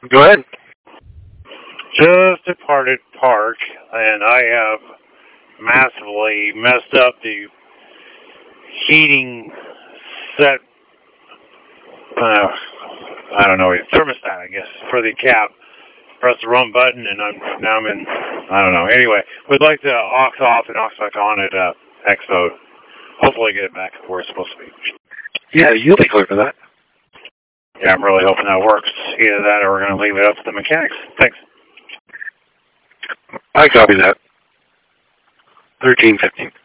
Go ahead. Just departed park, and I have massively messed up the heating set. I don't know, thermostat, I guess, for the cap. Press the wrong button, and now I'm in. I don't know. Anyway, we'd like to aux off and aux back on at Expo. Hopefully, get it back where it's supposed to be. Yeah, you'll be clear for that. Yeah, I'm really hoping that works. Either that, or we're going to leave it up to the mechanics. Thanks. I copy that. 13:15.